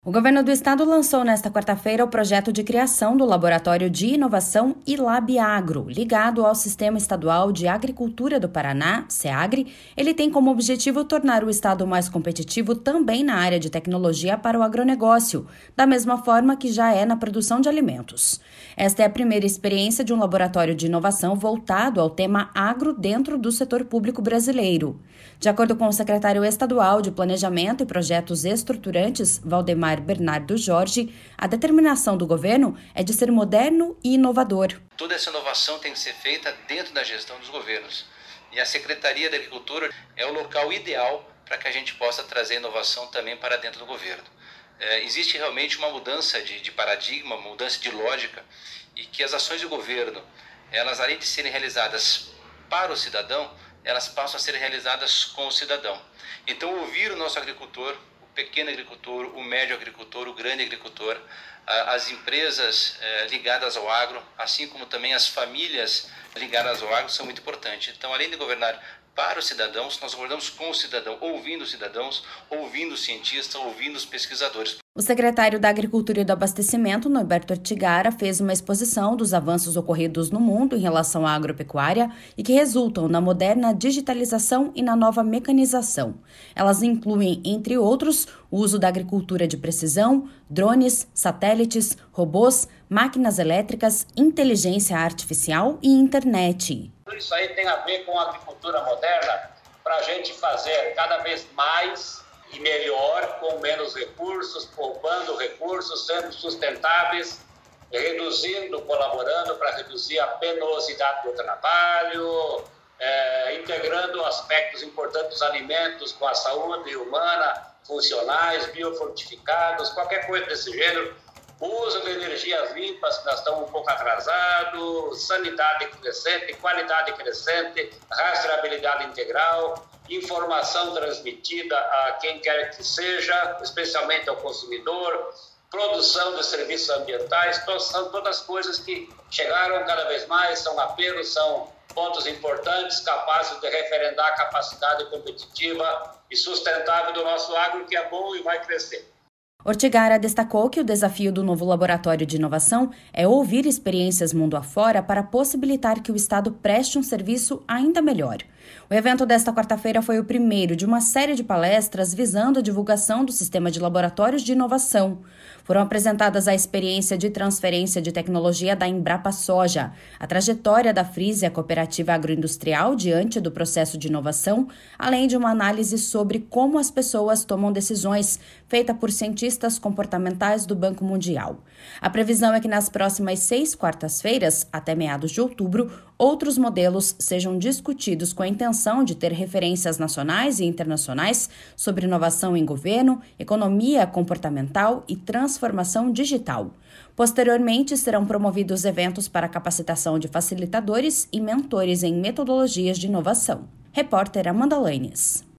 O governo do estado lançou nesta quarta-feira o projeto de criação do Laboratório de Inovação ILAB Agro, ligado ao Sistema Estadual de Agricultura do Paraná, SEAGRE. Ele tem como objetivo tornar o estado mais competitivo também na área de tecnologia para o agronegócio, da mesma forma que já é na produção de alimentos. Esta é a primeira experiência de um laboratório de inovação voltado ao tema agro dentro do setor público brasileiro. De acordo com o secretário estadual de Planejamento e Projetos Estruturantes, Valdemar Bernardo Jorge, a determinação do governo é de ser moderno e inovador. Toda essa inovação tem que ser feita dentro da gestão dos governos. E a Secretaria da Agricultura é o local ideal para que a gente possa trazer inovação também para dentro do governo. Existe realmente uma mudança de paradigma, uma mudança de lógica, e que as ações do governo, elas além de serem realizadas para o cidadão, elas passam a ser realizadas com o cidadão. Então, ouvir o nosso agricultor, o pequeno agricultor, o médio agricultor, o grande agricultor, as empresas ligadas ao agro, assim como também as famílias ligadas ao agro, são muito importantes. Então, além de governar para os cidadãos, nós governamos com o cidadão, ouvindo os cidadãos, ouvindo os cientistas, ouvindo os pesquisadores. O secretário da Agricultura e do Abastecimento, Norberto Ortigara, fez uma exposição dos avanços ocorridos no mundo em relação à agropecuária e que resultam na moderna digitalização e na nova mecanização. Elas incluem, entre outros, o uso da agricultura de precisão, drones, satélites, robôs, máquinas elétricas, inteligência artificial e internet. Tudo isso aí tem a ver com a agricultura moderna para a gente fazer cada vez mais e melhor, com menos recursos, poupando recursos, sendo sustentáveis, reduzindo, colaborando para reduzir a penosidade do trabalho, integrando aspectos importantes dos alimentos com a saúde humana, funcionais, biofortificados, qualquer coisa desse gênero. Uso de energias limpas, que nós estamos um pouco atrasados, sanidade crescente, qualidade crescente, rastreabilidade integral, informação transmitida a quem quer que seja, especialmente ao consumidor, produção de serviços ambientais, são todas coisas que chegaram cada vez mais, são apelos, são pontos importantes, capazes de referendar a capacidade competitiva e sustentável do nosso agro, que é bom e vai crescer. Ortigara destacou que o desafio do novo laboratório de inovação é ouvir experiências mundo afora para possibilitar que o Estado preste um serviço ainda melhor. O evento desta quarta-feira foi o primeiro de uma série de palestras visando a divulgação do sistema de laboratórios de inovação. Foram apresentadas a experiência de transferência de tecnologia da Embrapa Soja, a trajetória da Frisia Cooperativa Agroindustrial diante do processo de inovação, além de uma análise sobre como as pessoas tomam decisões, feita por cientistas comportamentais do Banco Mundial. A previsão é que nas próximas 6 quartas-feiras, até meados de outubro, outros modelos sejam discutidos com a intenção de ter referências nacionais e internacionais sobre inovação em governo, economia comportamental e transformação digital. Posteriormente, serão promovidos eventos para capacitação de facilitadores e mentores em metodologias de inovação. Repórter Amanda Lanes.